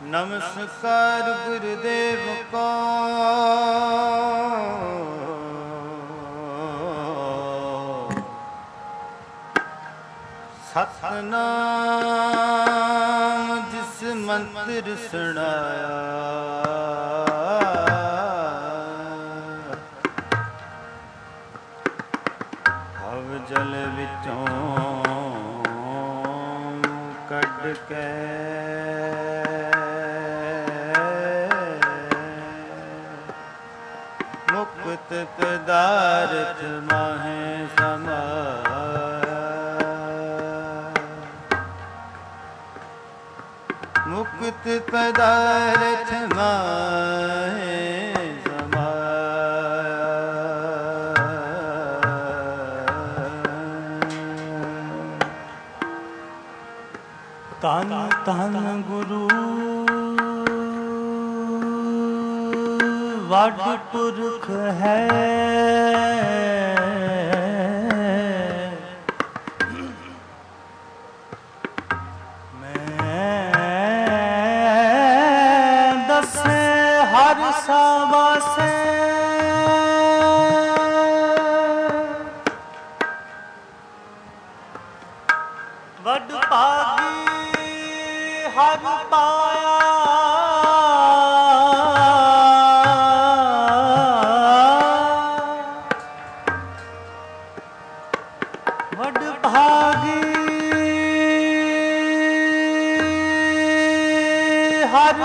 नमस्कार गुरुदेव को सतनाम जिस मंत्र सुनाया हव जल विचों कढ़ के मुक्त पदार्थ माहे समाया मुक्त पदार्थ माहे ਧੰਨ ਧੰਨ ਗੁਰੂ ਵੱਡ ਪੁਰਖ ਹੈ ਮੈਂ ਦੱਸੇ ਹਰ ਸਾਵਾਸੇ ਵੱਡ ਭਾਗੀ ਹਰ ਪਾਇਆ ਵੱਡ ਭਾਗੀ ਹਰ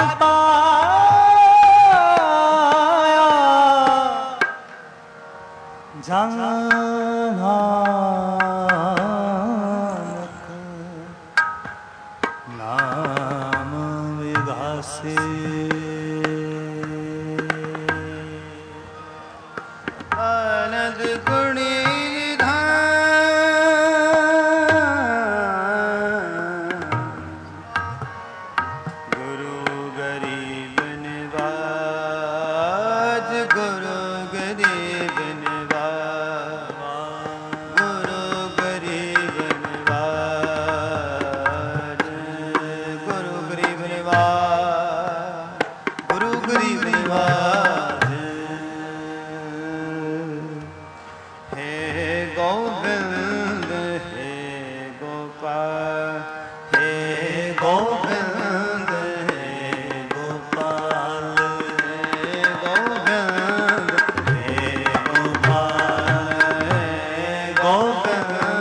ਪਾਇਆ ਜਨ ਨਾਮ ਵਿਗਾਸੇ ਆਨੰਦ ਗੁਣੀ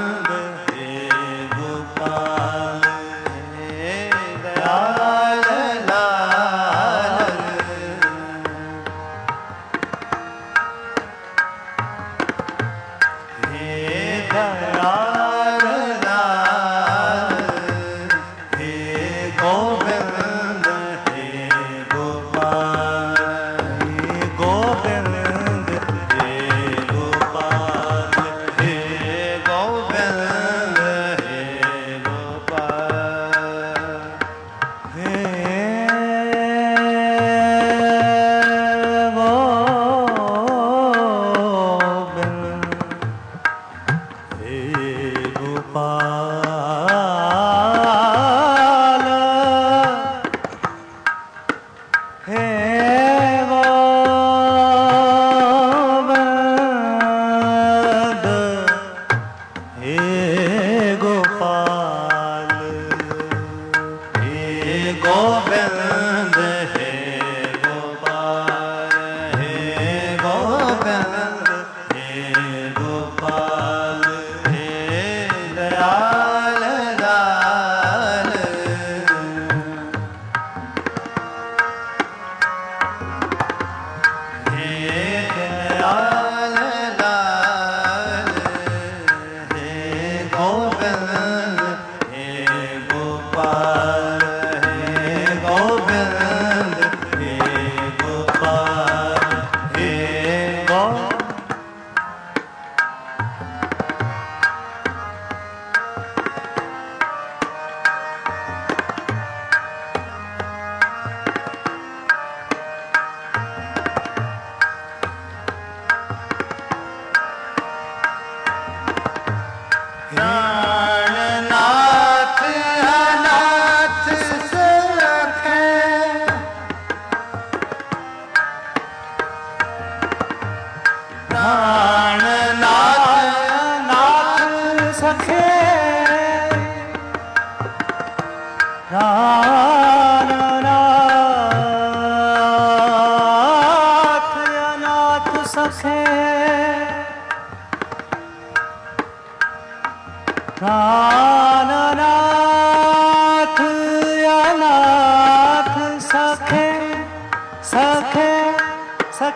ਦਇਆਲ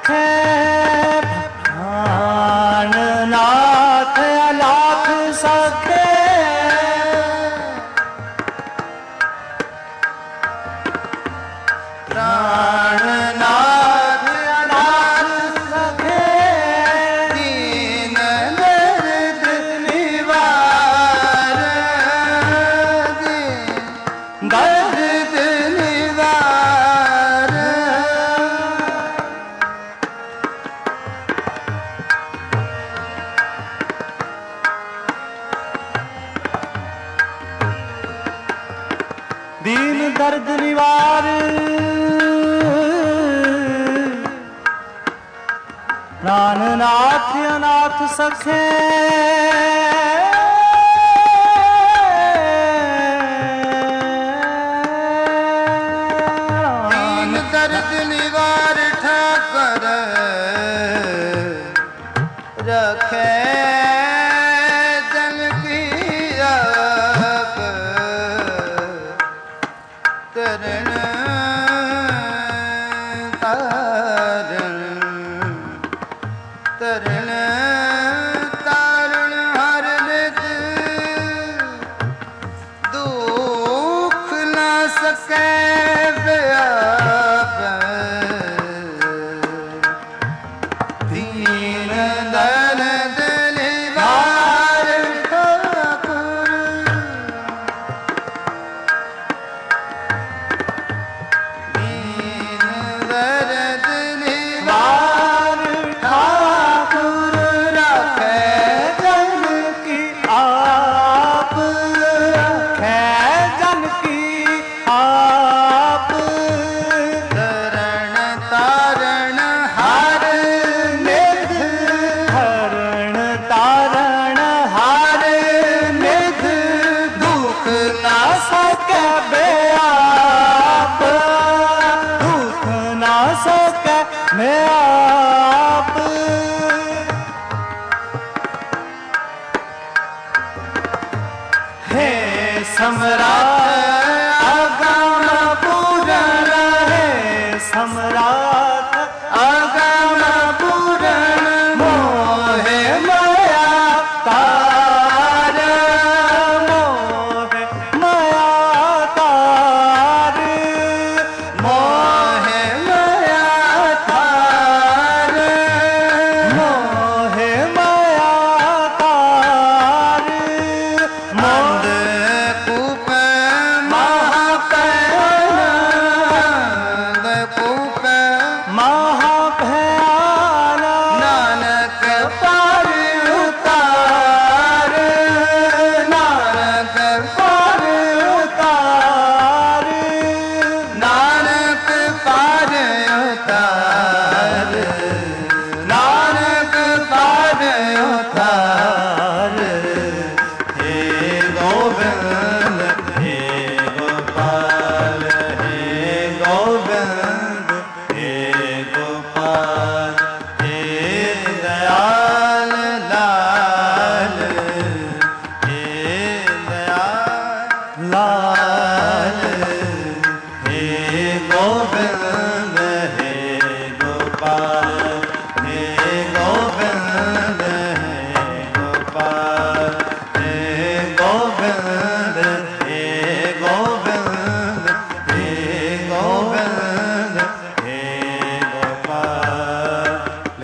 सखे प्राणनाथ अलाख सखे प्राणनाथ अनाथ सखे दीन दर्द निवार दर्द निवार दीन दर्द निवार प्राणनाथ अनाथ सखे दीन दर्द निवार ठाकर रखे जन की आप तरण तारण तरण तारण हर नित दुख न सके व्याप दीन दर्द निवार ठाकुर दीन दर्द निवार ठाकुर रखे जन की आप रखे जन की आप तरण तारण हर निध हरण तारण हर निध दुख ना सके बेआप दुख ना सके मैं आप हे सम्राट अगम पूरण हे सम्राट अगम पूरण मोहे माया तार मोहे माया तार मोह माया तार मोहे माया तार मंद कूप महापैन कूप महाभयान नानक पार उतार नानक पार उतार नानक पार उतार नानक पार उतार हे गोविंद हे गोपाल हे गोविंद हे गोपाल हे दयाल लाल हे दयाल लाल हे गोविंद हे गोपाल हे गोविंद हे गोपाल हे गोविंद हे गोविंद हे गोविंद हे गोपाल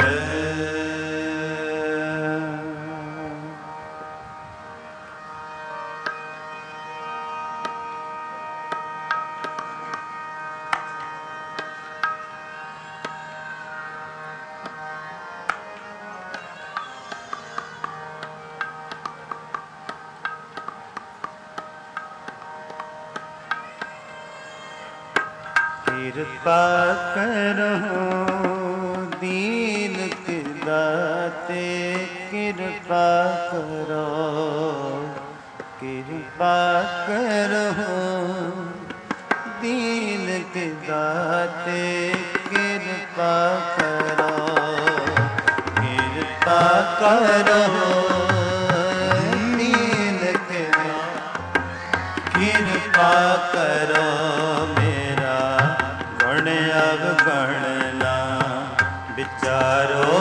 कृपा करो दीन के दाते कृपा करो कृपा करो दीन के दाते कृपा करो कृपा करो दीन के कृपा करो मेरा गुण अवगुण ना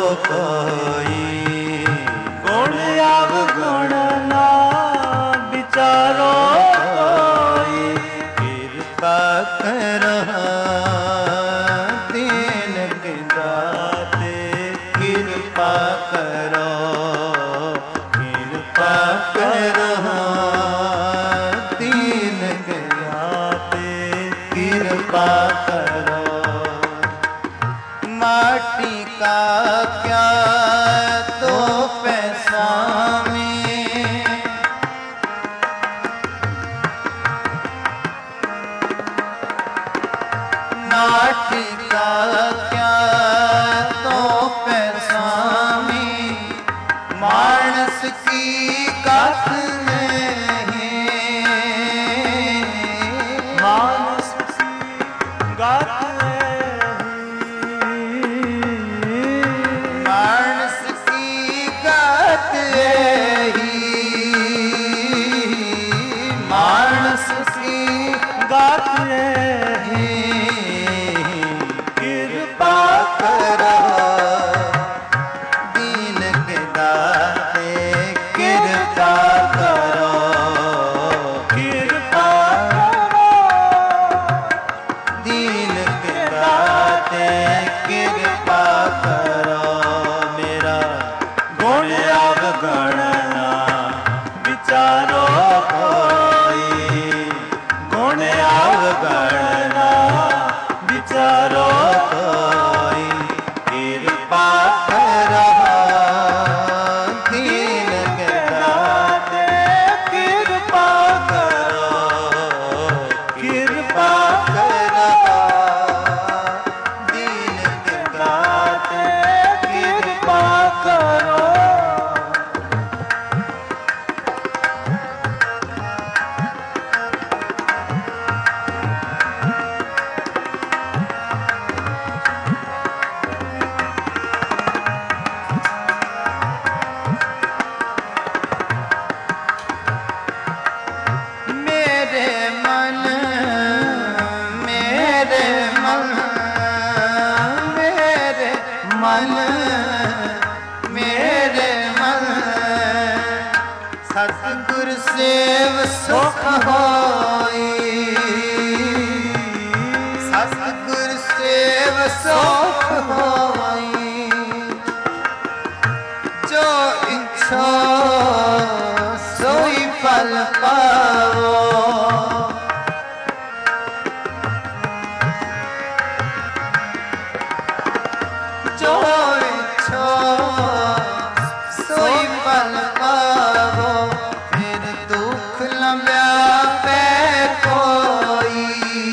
कोई, गुण अवगुण ना विचारो कोई। कृपा करो दीन के दाते, कृपा करो, कृपा करो दीन के दाते, कृपा करो। माटी का क्या तो पैसा में, माटी का क्या तो पैसा में, मानस की गाथ नहीं, मानस की गाथ मानस की गाथ मानस की गाथ कृपा करो दीन के दाते, कृपा करो, कृपा करो दीन के दाते, कृपा करो। मेरा गुण अवगुण ना विचारो कोई, गुण अवगुण ना विचारो कोई, कृपा करो दीन के दाते, कृपा करो, कृपा करो दीन के दाते, कृपा करो। मेरे मन, मेरे मन, मेरे मन, मेरे मन, सतगुर सेव सुख होई, सतगुर सेव सुख होई। जो इच्छा सोई फल पाओ, जो इच्छा सोई फल पाओ, फिर दुख न व्यापे कोई,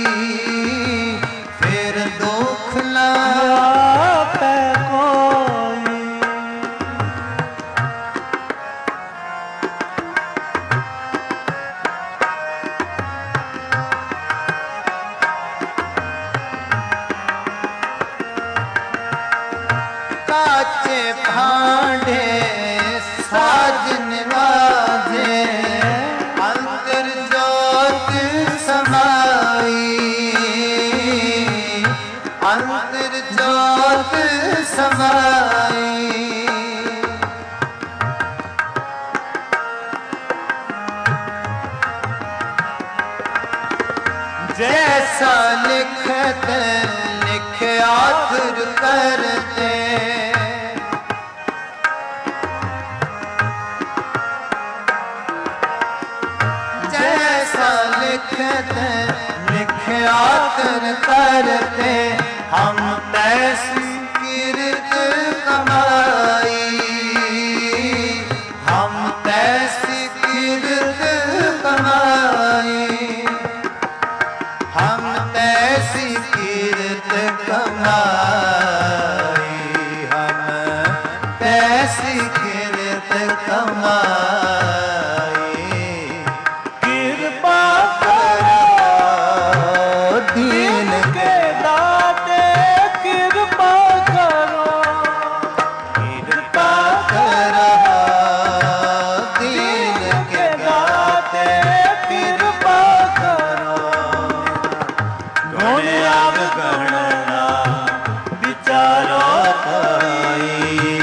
फिर दुख न पे कोई काचे भांडे साज निवाजे, अंतर जोत समाई, अंतर जोत समाई। जैसा लिखते लिखे आखिर करते, जैसा लिखते लिखे आखिर करते, हम तैसी किरत कमाई, हम तैसी किरत कमाई, हम तैसी कीर्त कमाई, हम तैसी कीर्त कमाई। कृपा करो दीन के दाते, कृपा करो, कृपा करो दीन के दाते, कृपा करो। गुण अवगुण ना विचारो कोई,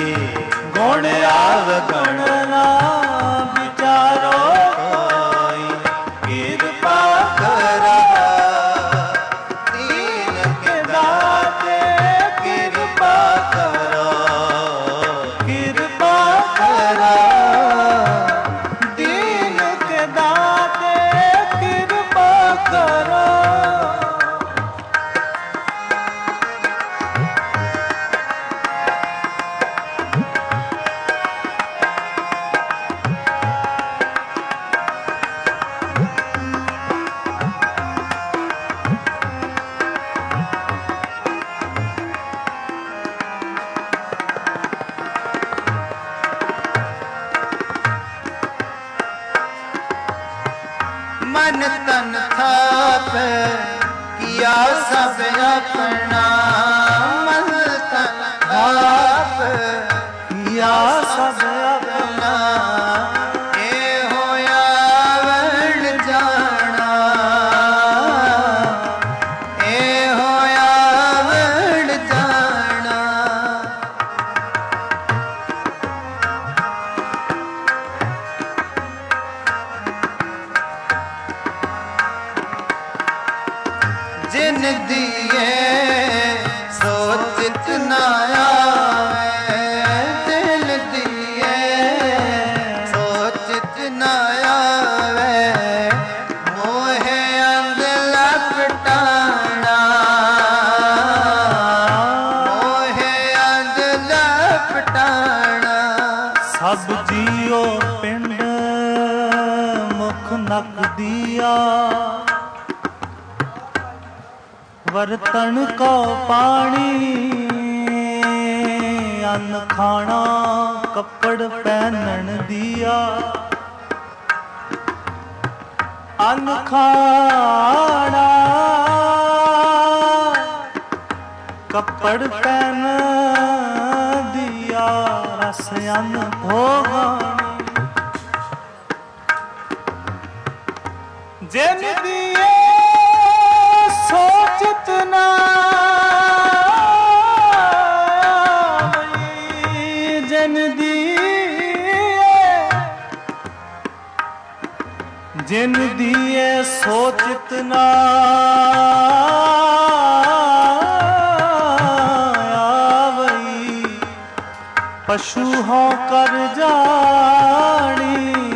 सब अपना मलतन आप या सब अपना ए होया वण जाना ए होया वण जाना जिन दिए सोचित न आवे दिल दिए सोचित न आवे मोहे अंग लपटाना मोहे अंग लपटाना सब जियो पिंड मुख नक दिया वरतन को पानी अन्न खाना कपड़ पहनन दिया अन्न खाना कपड़ पहन दिया रस अन्न भोगानी जिन दिए सोचित ना जन जिन दिए सोचित ना आवई पशु हो कर जानी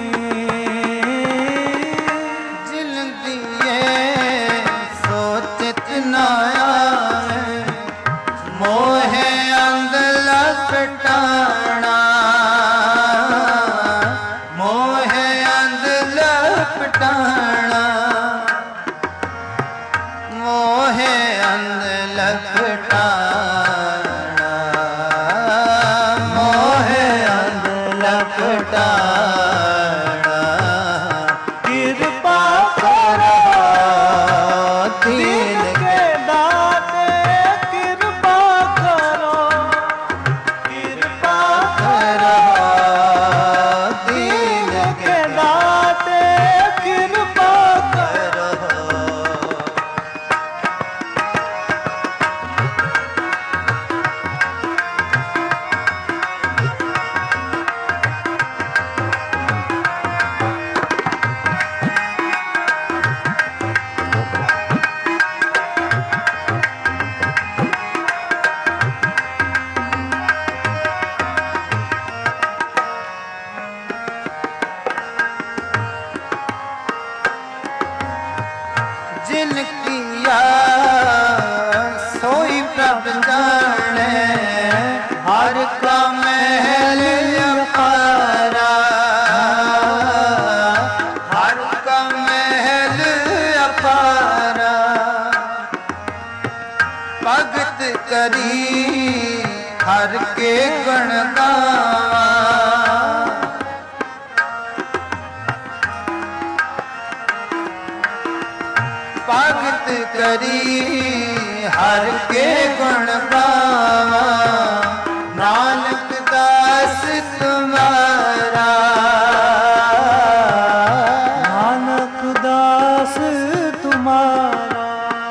मोहे अंग लपटाना मोहे अंग लपटाना मोहे अंग लपटाना मोहे अंग लपटाना कृपा करो दीन के दाते कृपा करो कृपा करो दीन के दाते कृपा करो जिन किया सोई प्रभ जाने हर का महल अपारा हर का महल अपारा भगत करी हर के गण गावा भगत करी हर के गुण गावा नानक दास तुम्हारा नानक दास तुम्हारा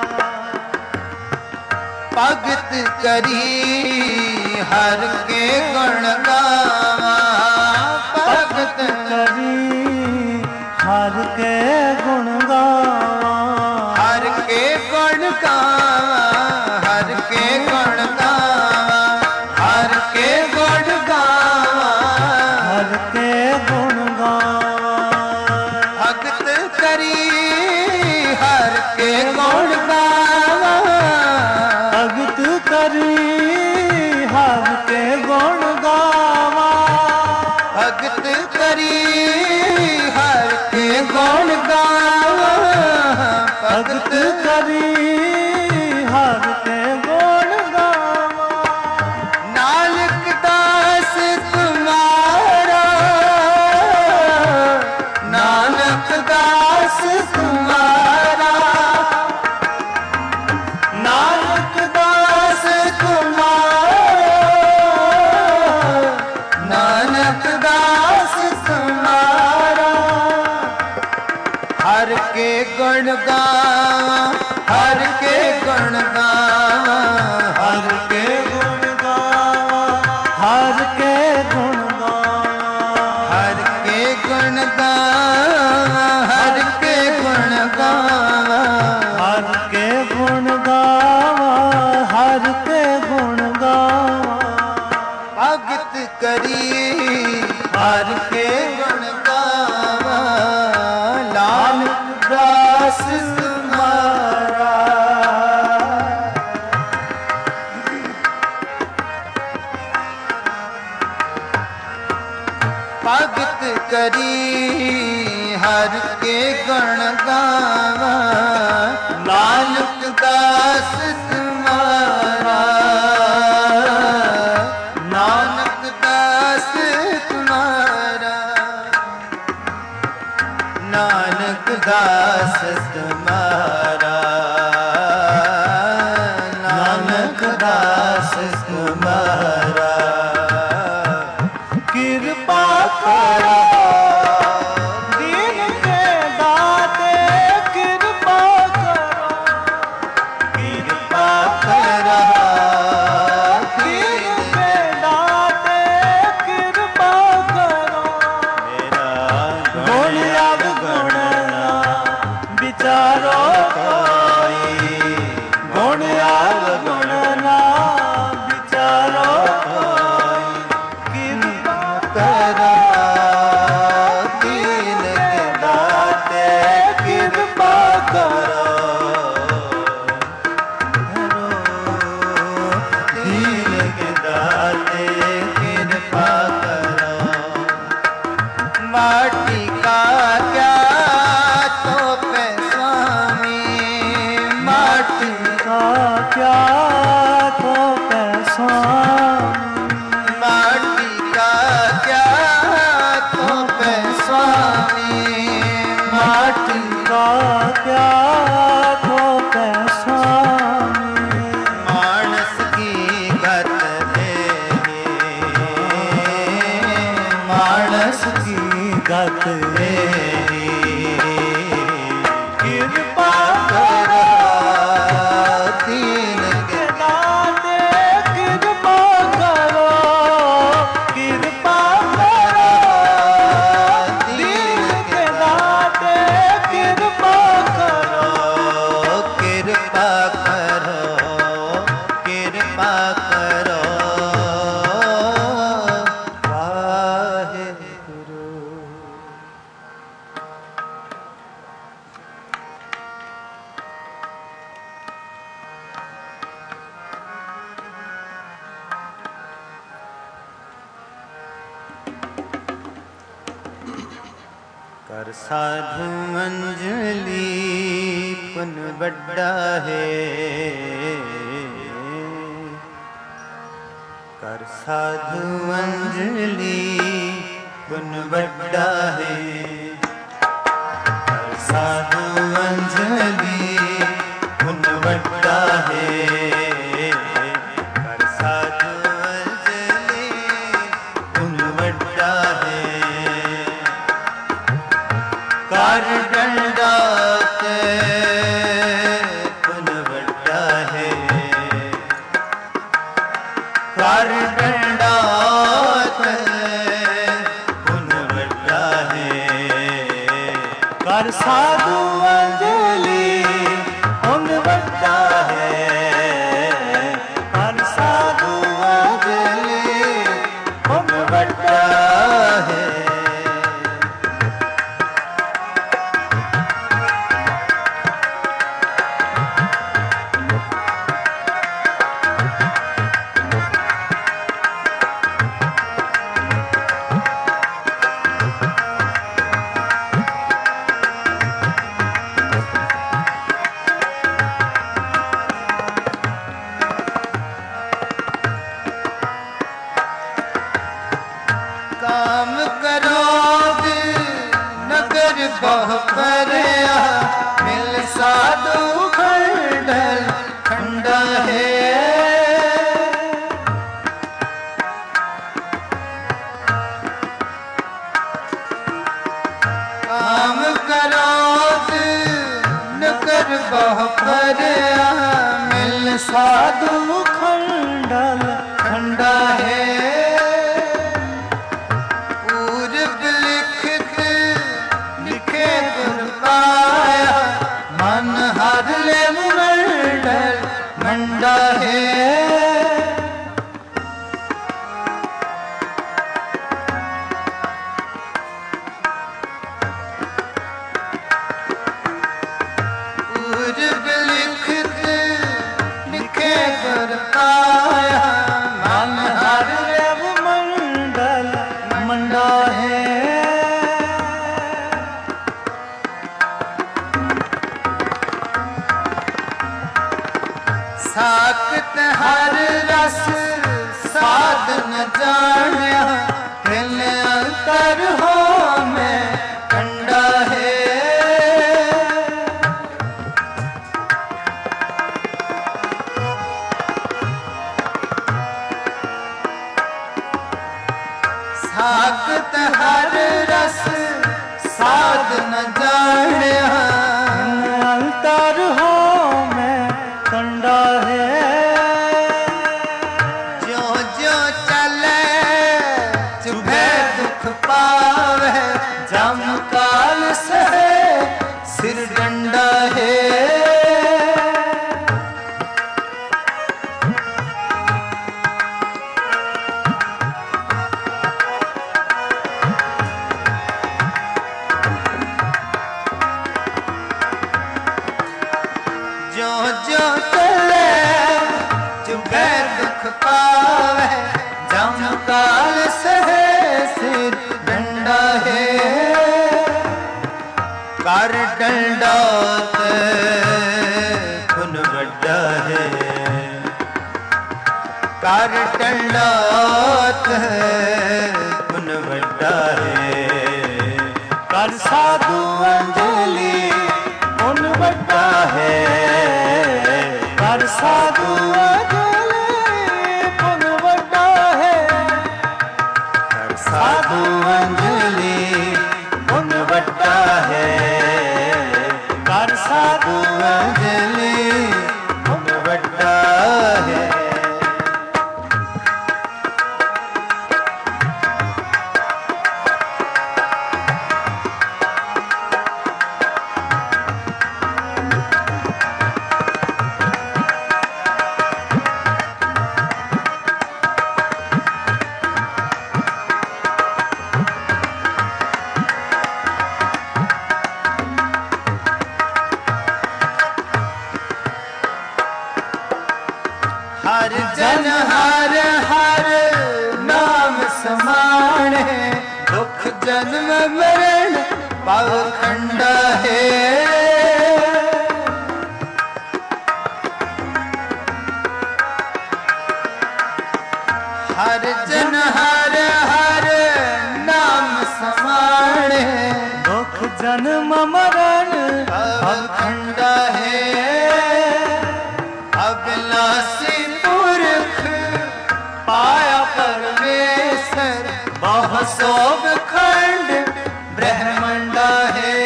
भगत करी हर के गुण गावा भगत करी हर के गुण गावा हर के गुण गावा हर के गुण गावा हर के गुण गावा हर के गुण गावा भगत करी हर के गुण गावा भगत करी हर के गुण गावा भगत करी हर के गुण गावा भगत करी हर के गुण गावा नानक दास तुम्हारा नानक दास तुम्हारा करी हर के गण गावा नानक दास तुम्हारा नानक दास तुम्हारा नानक दास तुम्हारा नानक दास तुम्हारा कृपा करो दीन के दाते कृपा करो कृपा करो दीन के दाते कृपा करो मेरा गुण अवगुण ना विचारो कोई गुण अवगुण ना विचारो करो दीन के दाते कृपा करो दीन के दाते कृपा करो माटी का क्या तो पे स्वामी माटी का क्या तो पैसा माटी का क्या तो पे स्वामी माटी का क्या तो पैसा मानस की गत मानस की गत कृपा करो दीन के दाते कृपा करो कृपा करो दीन के दाते कृपा करो कृपा करो कृपा करो वाहेगुरु कर साधु अंजलि पुन बड़ा है कर साधु अंजलि पुन बड़ा है कर साधु अंजलि पुन बड़ा है कर साधु अंजलि पुन बड़ा है कर डंडाते पुन बड़ा है कर डंडाते पुन बड़ा है कर साधु अंजलि पुन बड़ा है कर साधु अंजलि पुन बड़ा है काम करोगे नगर बहु परया मिल साधु खंडल खंडा है काम करोगे नगर बहु परया मिल साधु खंडल खंडा है पूर्व लिखित लिखे गुर पाया मन हर ले मंडल मंडा है पूर्व लिखित लिखे गुर पाया मन हर मंडल मंडा है साकत हर रस साध न जानिया, हिल अंतर हो में कंडा है। साकत हर रस साध न जानिया, अंतर हो में कंडा है। जो जो चले चुभे दुख पावे, जम काल से सिर डंडा है। जो जो चले चुभे दुख पावे, जम काल से सिर डंडा है। कर डंडा खुन बड़ा है, कर डंडा खुन बड़ा है। कर साधु अंजलि पुन बड़ा है। कर साधु अंजलि पुन बड़ा है। कर साधु अंजलि पुन बड़ा है। कर साधु अंजलि पुन बड़ा है। हर जन हर हर नाम समाने, दुख जन्म मरण पाव खंडा है। हर जन हर हर नाम समाने, दुख जन्म मरण पाव खंडा है। अभिलाषी पुरख पाया परमेश्वर, बहु सोभ खंड ब्रह्मंडा है।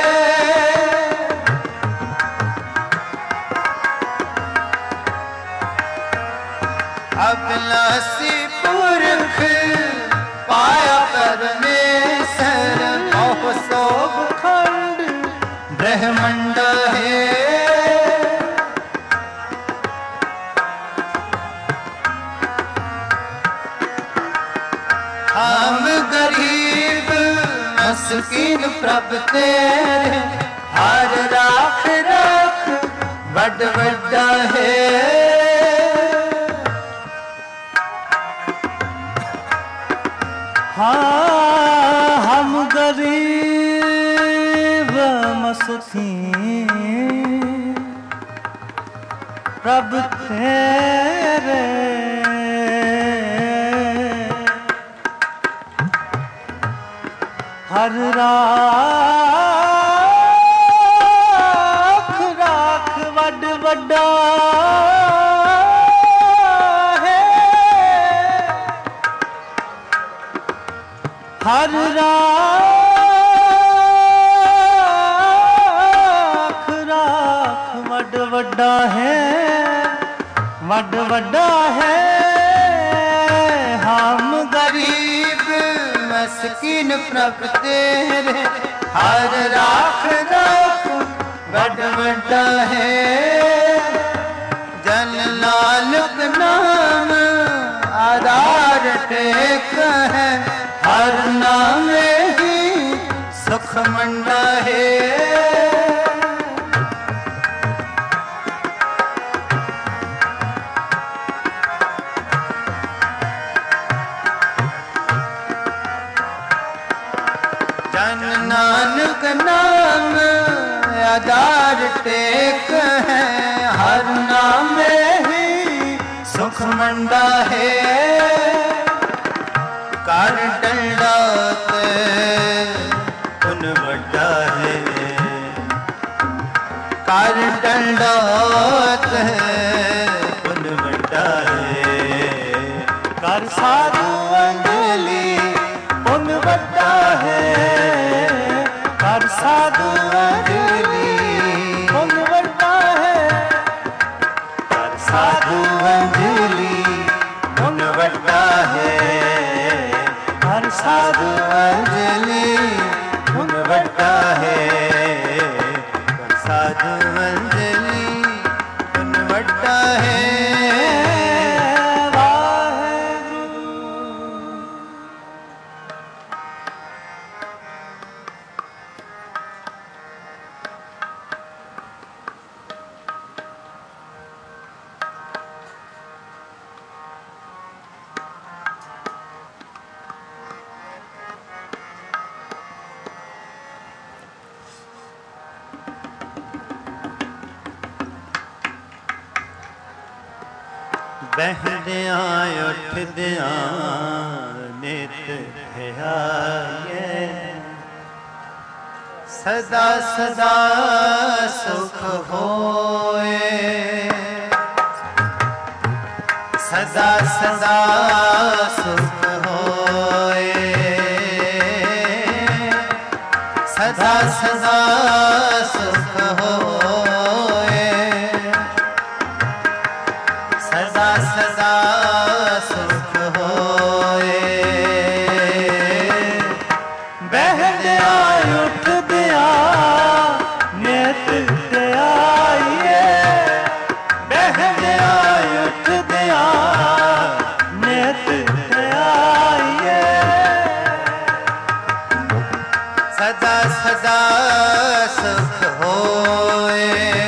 अभिलाषी पुरख पाया परमेश्वर, बहु सोभ खंड ब्रह्मंडा है। हम गरीब मस्कीन प्रभ तेरे, हर राख राख बड़ बड़ा है। हाँ हम गरीब मस्कीन प्रभ तेरे, हर राख राख वड वड्डा है। हर राख राख वड वड्डा है। वड वड्डा है। हम गरीब मस्कीन प्रभ तेरे, हर राख राख बड़ बड़ा है। जन नानक नाम आधार टेक है, हर नाम ही सुख मंडा है। जन नानक नाम आधार टेक है, हर नाम में सुख मंडा है कर डंडात पुन बड़ा है कर डंडात पुन बड़ा है कर साधु अंजलि पुन बड़ा है कर साधु अंजलि पुन बड़ा है कर साधु अंजलि पुन बड़ा है कर साधु अंजलि पुन बड़ा है कर साधु अंजलि पुन बड़ा है बहदियां उठदियां नित ध्याये सदा सदा सुख होए सदा सदा सुख होए सदा सदा सुख होए सदा सदा सुख होए बहदिया उठदिया नित ध्याये बहदिया उठदिया नित ध्याये सदा सदा सुख होए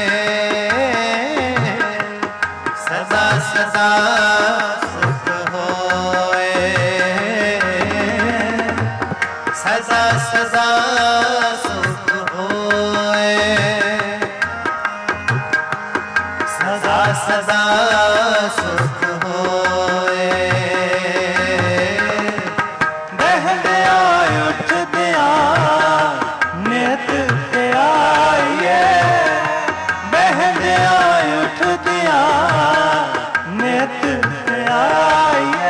सदा सदा सुख होए सदा सदा सुख होए सदा सदा सुख होए बहदिया उठदिया नित ध्याये बहदिया उठदिया नित ध्याये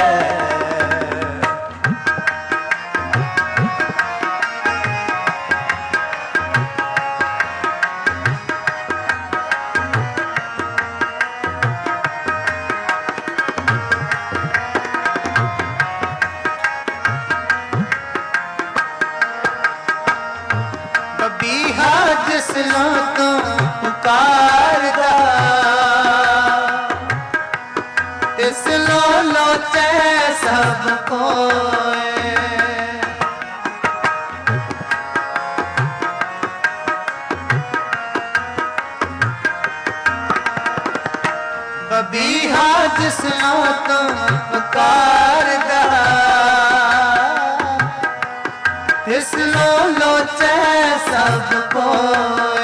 बबीहा जिसना तो पुकारदा तिस लो लोचे सब कोए बबीहा जिसना तो पुकारदा तिस लो लोचे सब कोए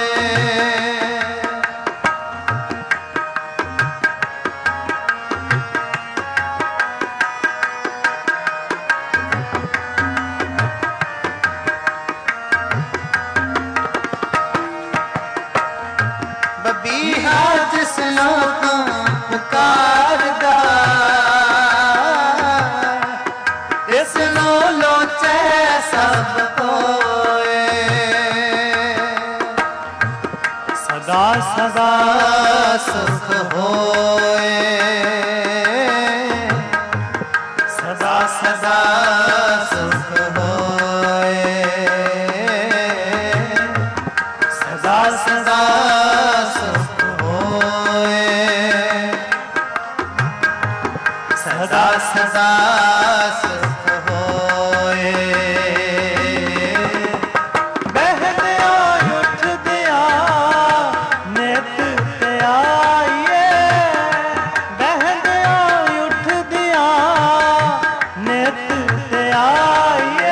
बबीहा जिस लोग पुकारदा इस लो लोचे सब कोए सदा सदा सुख होए सदा सदा सुख होए सदा सदा सुख होए सदा सदा सुख होए बहदिया उठदिया नित ध्याये बहदिया उठदिया नित ध्याये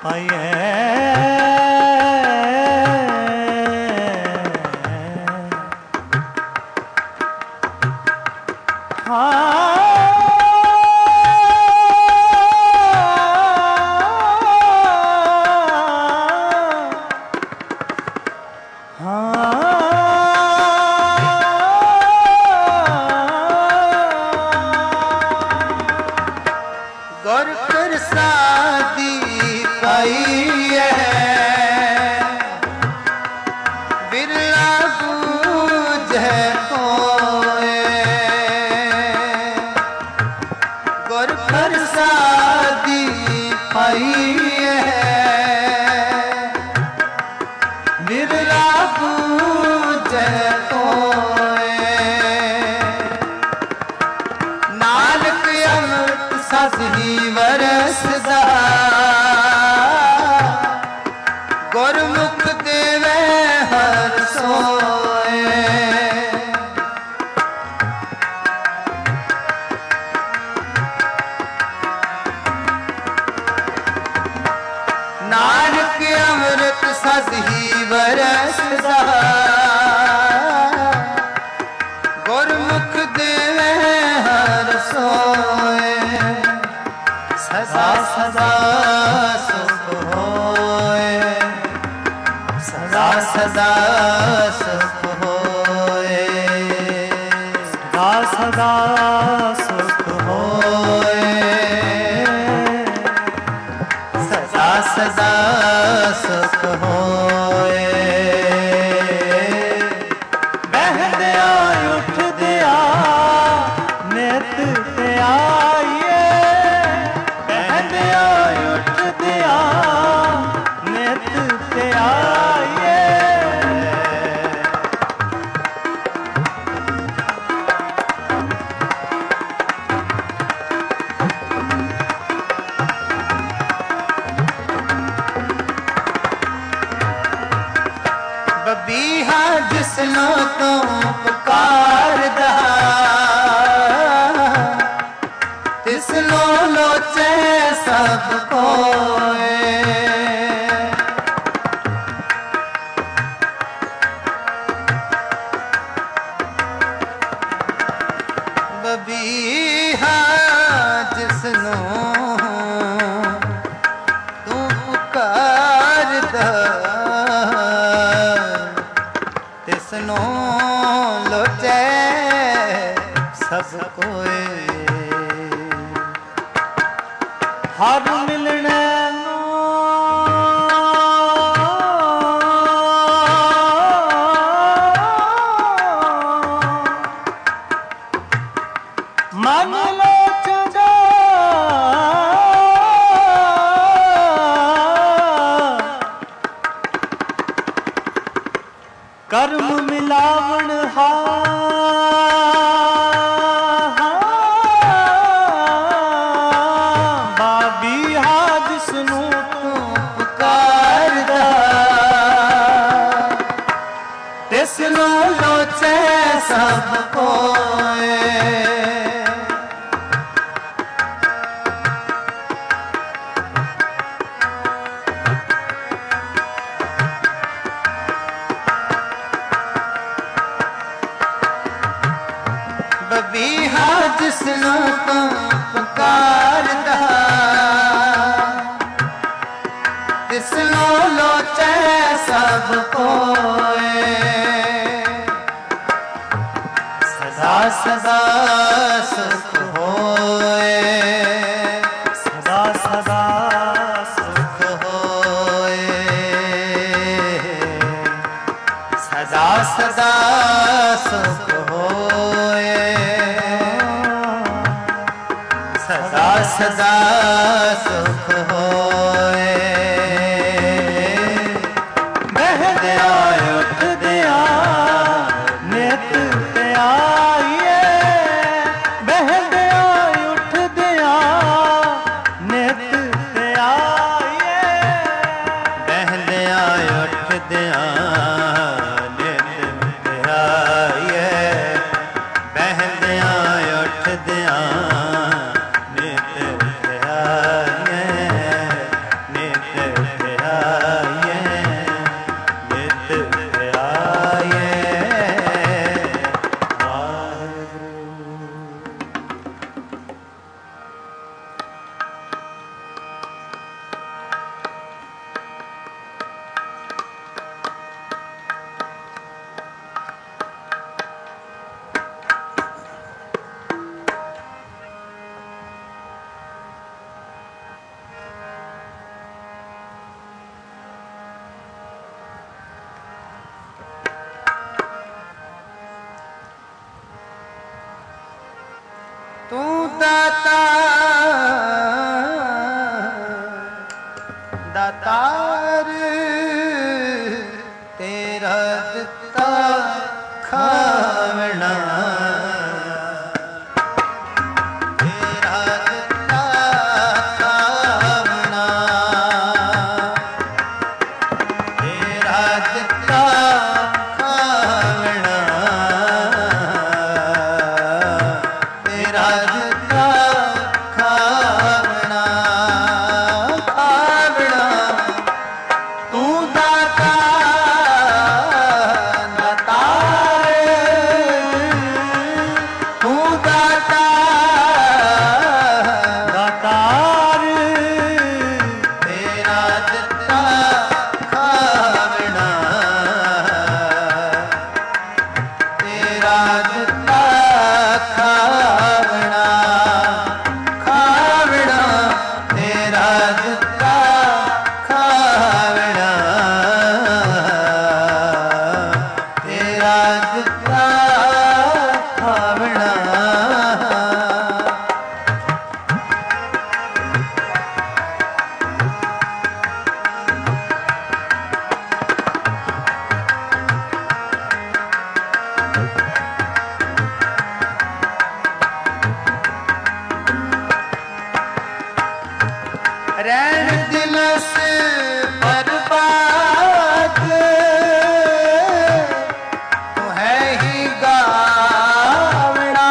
ਬਹਿੰਦਿਆਂ ਉੱਠਦਿਆਂ ਨਿਤ ਧਿਆਈਏ ਦਾਤਾਰ ਤੇਰਾ ਦਿੱਤਾ ਖਾਵਣਾ ਤੇਰਾ ਦਿੱਤਾ ਖਾਵਣਾ ਤੇਰਾ ਦਿੱਤਾ ਖਾਵਣਾ ਤੇਰਾ ਦਿੱਤਾ ਖਾਵਣਾ ਖਾਵਣਾ ਤੂੰ ਦਾਤਾ ਦਾਤਾਰ ਤੂੰ ਦਾਤਾ ਦਾਤਾਰ ਤੇਰਾ ਦਿੱਤਾ ਖਾਵਣਾ ਤੇਰਾ ਦਿੱਤਾ ਖਾਵਣਾ ਖਾਵਣਾ ਤੇਰਾ ਦਿੱਤਾ ਖਾਵਣਾ ਤੇਰਾ ਦਿੱਤਾ ਖਾਵਣਾ ਰਹਿਣ ਦਿਲਸ ਬਰਬਾਦ ਤੂੰ ਹੈ ਹੀ ਗਾਵਣਾ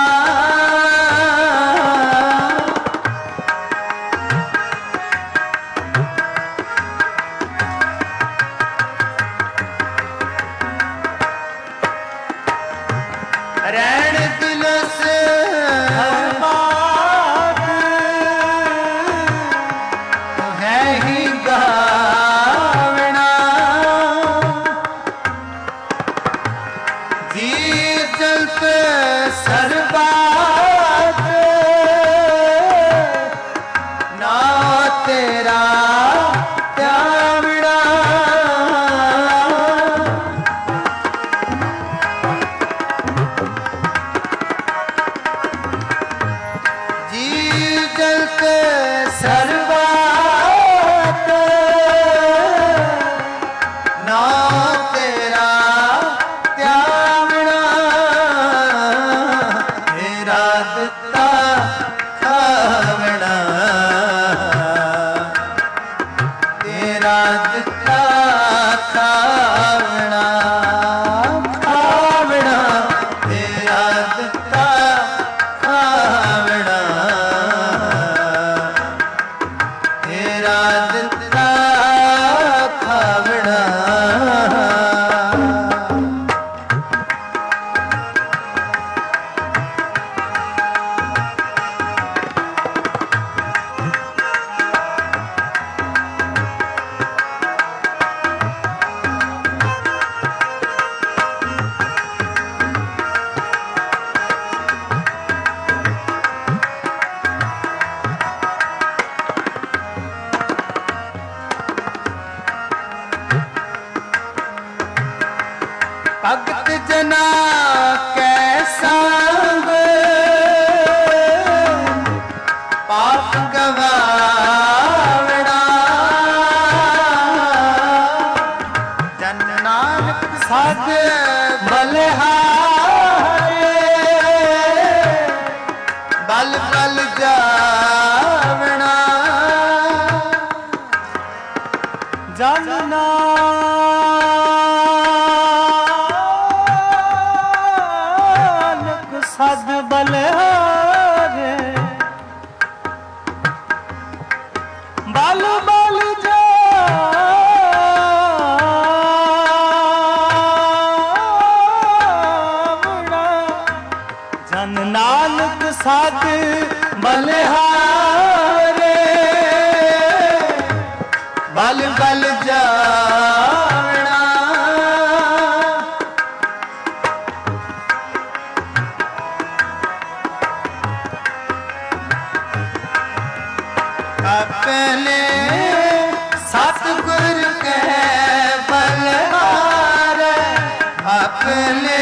ਰਹਿਣ ਦਿਲਸ ਬਰਬਾਦ ਤੂੰ ਹੈ ਹੀ ਗਾਵਣਾ ਜੀ ਜਲਤ ਸਰਬਾਤ ਨਾ ਤੇਰਾ ਧਿਆਵਣਾ ਜੀ ਜਲਤ ਸਰਬਾਤ ਨਾ ਤੇਰਾ ਧਿਆਵਣਾ ਤੇਰਾ ਦਿੱਤਾ ਖਾਵਣਾ ਤੇਰਾ ਦਿੱਤਾ ਖਾਵਣਾ ਖਾਵਣਾ ਤੇਰਾ ਦਿੱਤਾ ਖਾਵਣਾ ਤੇਰਾ ਦਿੱਤਾ ਖਾਵਣਾ ਭਗਤ ਜਨਾ ਕੈ ਸੰਗ ਪਾਪ ਗਵਾਵਣਾ ਜਨ ਨਾਨਕ ਸਦ ਬਲਿਹਾਰੇ ਬਲ ਬਲ ਜਾਵਣਾ ਜਨ ਨਾਨਕ ਸਦ ਬਲਿਹਾਰੇ ਬਲ ਬਲ ਜਾਵਣਾ ਜਨ ਨਾਨਕ ਸਦ ਬਲਿਹਾਰੇ ਬਲ ਬਲ ਜਾਵਣਾ ਆਪਣੇ ਸਤਿਗੁਰ ਕੈ ਬਲਿਹਾਰੇ ਆਪਣੇ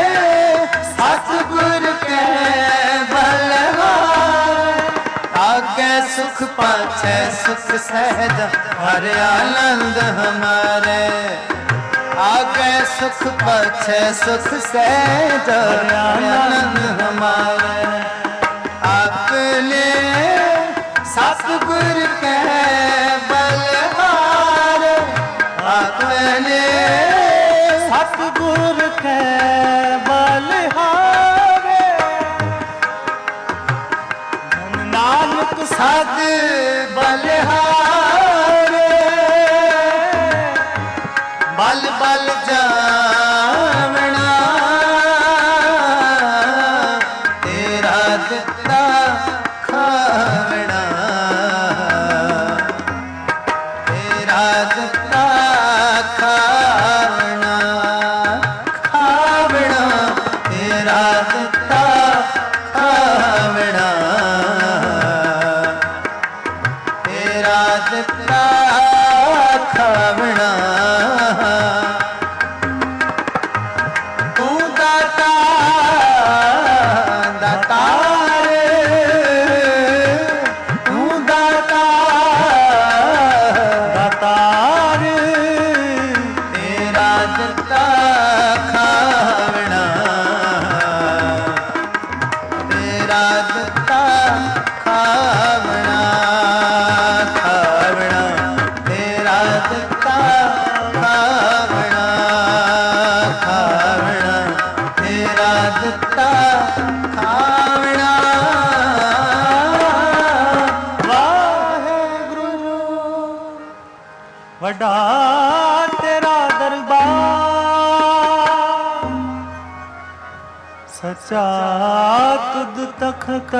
ਸਤਿਗੁਰ ਕੈ ਬਲਿਹਾਰੇ ਆਗੇ ਸੁਖ ਪਾਛੈ सुख सहज हर आनंद हमारे आगे सुख पछे सुख सहज हर आनंद हमारे अपने सतगुर के बलहार अपने सतगुर के बलहारे नानक सद बलहारे बल बल जावना तेरा दिता खावना तेरा दिता खावना खावना तेरा दिता खावना तेरा दिता खावना तू दाता दातार तू दाता दातार तेरा दिता खावना तेरा दिता खावना खावना तेरा दिता खावना खावना तेरा दिता खावना वाहेगुरु वड्डा तेरा दरबार सच्चा तुद तख्त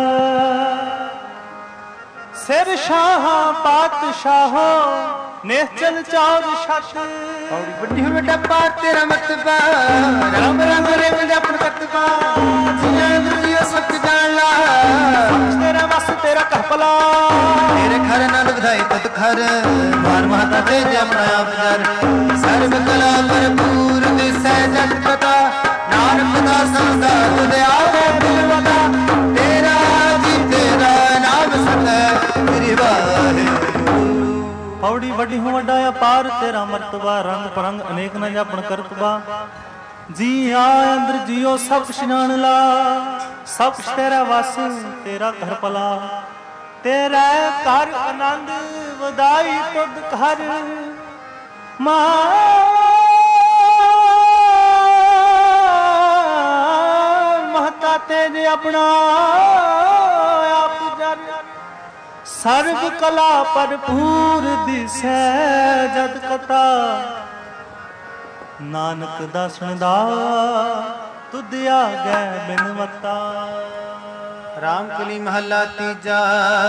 सिर शाह पातशाहो निश्चल चौर छत औरी बड़ी हो बेटा पार तेरा मतबा राम राम रे में अपन कतबा जिया दुनिया सब जान ला तेरा बस तेरा कहपला तेरे घर न लुधाई तत घर मार माता ते अपना आप जर सर्व कला भरपूर दिसै जट पता नानक दा संसा तुद आवे दिलवता तेरा जी तेरा नाम सतै तेरी वाहे पौड़ी वड्डी हूँ वड्डा अपार तेरा मर्तबा रंग परंग अनेक न जापन करतबा जी आए अंदर जियो सब कुछ जान ला सब कुछ तेरा वास तेरा घर पला तेरा कर आनंद वदाई तुद घर महता तेरे अपना आप जर सर्व कला भरपूर दिसै जद कथा नानक दासण दा तुद आगे बिनवता रामकली महला तीजा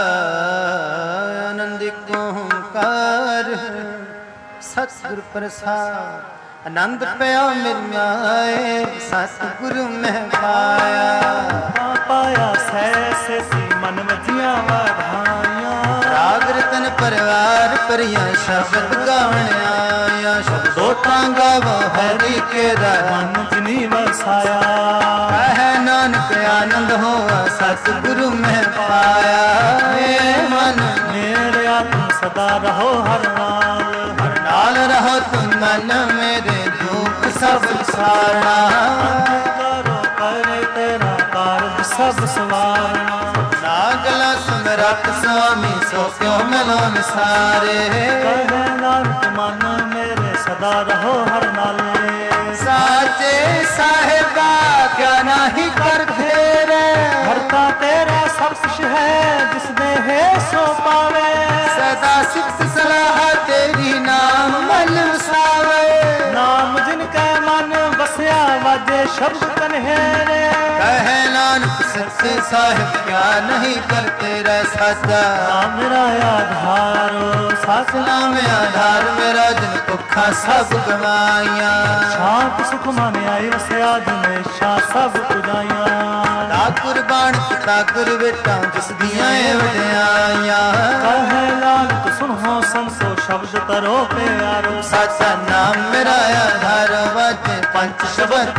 आनंदिक ओंकार सतगुर प्रसाद आनंद पया मिल आए सतगुरु में पाया पाया सैसे सी मन वजिया वाधाइया राग रतन परिवार परिया शब्द गावण आया शब्दो तांगा वो हरि के मन जिनी वसाया है नानक आनंद हो सतगुरु में पाया हे मन मेरे आत्म सदा रहो हर नाल रहो तुम मन मेरे दुख सब सारना करो करे तेरा कार्य सब सवारना नागला सुमरत स्वामी सो क्यों मिलो मिसारे कहे नानक मन मेरे सदा रहो हर नाले साचे साहेबा क्या नहीं कर फेरे भरता तेरा सब कुछ है जिस दे है सो पावे सदा सिफ्त सलाह तेरी नाम मन सावे नाम जिनका मन बसया वाजे शब्द कन्हेरे कहे नानक सच्चे साहिब क्या नहीं करते रह साचा मेरा आधारो साथ नाम आधार मेरा जिन भुखा सब गवाइया शांत सुख माने आई वसया दिन शाह सब पुजाइया ठाकुर बाण ठाकुर बेटा जिस दियां वड्याइया कहे नानक सुनो संतो शब्द तरो प्यारो साचा नाम मेरा आधार वाजे पंच शब्द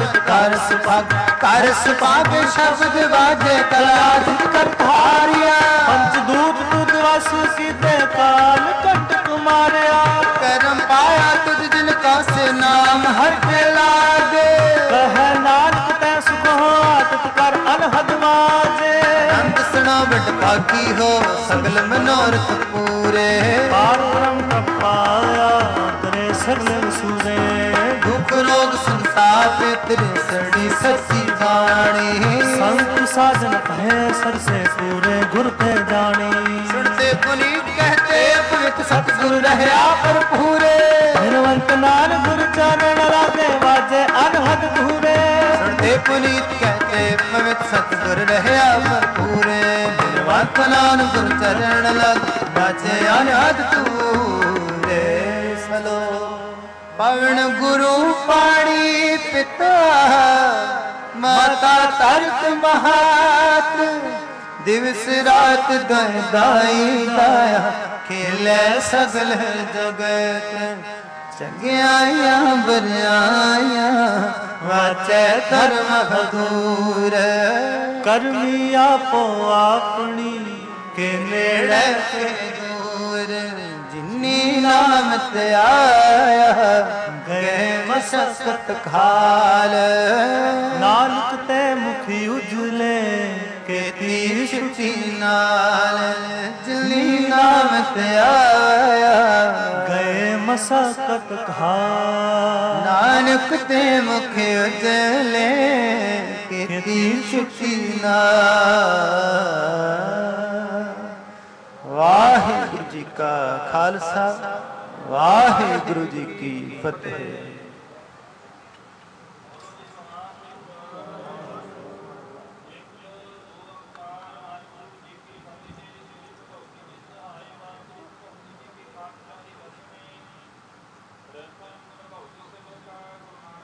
ਕਰ ਸੁਭਾਗ ਕਰ ਸੁਭਾਗ ਸ਼ਬਦ ਵਾਜੇ ਕਲਾ ਕਰਤਾਰਿਆ ਪੰਚ ਦੂਤ ਤੁਧ ਵਸ ਕੀਤੇ ਕਾਲ ਕੰਟਕ ਮਾਰਿਆ ਕਰਮ ਪਾਇਆ ਤੁਧ ਜਿਨ ਕਾ ਸੇ ਨਾਮ ਹਰ ਕੇ ਲਾਗੇ ਕਹੈ ਨਾਨਕ ਤੈ ਸੁਖ ਆਤਿਤ ਕਰ ਅਨਹਦ ਵਾਜੇ ਅੰਤ ਸੁਣੋ ਬਟ ਭਾਗੀ ਹੋ ਸਗਲ ਮਨੋਰਥ ਪੂਰੇ ਪਾਰ ਬ੍ਰਹਮ ਪਾਇਆ ਤੇਰੇ ਸਗਲ ਸੂਰੇ ਦੁਖ ਰੋਗ ਸੰਤਾਪ ਤੇਰੇ ਸੜੀ ਸੱਚੀ ਬਾਣੀ ਸੰਤ ਸਾਜਨ ਕਹੇ ਸਰਸੇ ਪੂਰੇ ਗੁਰ ਤੇ ਜਾਣੀ ਸੁਣਤੇ ਪੁਨੀਤ ਕਹਤੇ ਪਵਿੱਤ ਸਤਿਗੁਰ ਰਹਿਆ ਭਰਪੂਰੇ ਨਿਰਵੰਤ ਨਾਨਕ ਗੁਰ ਚਰਨ ਲਾਗੇ ਵਾਜੇ ਅਨਹਦ ਧੂਰੇ ਸੁਣਤੇ ਪੁਨੀਤ ਕਹਤੇ ਪਵਿੱਤ ਸਤਿਗੁਰ ਰਹਿਆ ਭਰਪੂਰੇ ਨਿਰਵੰਤ ਨਾਨਕ ਗੁਰ ਚਰਨ ਲਾਗੇ ਵਾਜੇ ਅਨਹਦ ਧੂਰੇ ਸਲੋ ਪਵਨ ਗੁਰੂ ਪਾਣੀ ਪਿਤਾ ਮਾਤਾ ਤਰਤ ਮਹਾਤ ਦਿਵਸ ਰਾਤ ਦਇ ਦਾਈ ਦਾਇਆ ਖੇਲੇ ਸਗਲ ਜਗਤ ਚੰਗਿਆਈਆਂ ਬਰਿਆਈਆਂ ਵਾਚੈ ਧਰਮ ਹਦੂਰ ਕਰਮੀ ਆਪੋ ਆਪਣੀ ਕੇ ਨੇੜੇ ਕੇ ਦੂਰ ਜਿਨੀ ਨਾਮ ਤੇ ਆਇਆ ਗਏ ਮਸਕਤ ਖਾਲ ਨਾਨਕ ਤੇ ਮੁਖੀ ਉਜਲੇ ਕੀਤੀ ਛੁੱਟੀ ਨਾਲ ਜਿਨੀ ਨਾਮ ਤੇ ਆਇਆ ਗਏ ਮਸਕਤ ਖਾ ਨਾਨਕ ਤੇ ਮੁਖ ਉਜਲੇ ਕੀਤੀ ਛੁੱਟੀ ਨਾਲ। ਵਾਹਿਗੁਰੂ ਜੀ ਕਾ ਖਾਲਸਾ ਵਾਹਿਗੁਰੂ ਜੀ ਕੀ ਫਤਿਹ।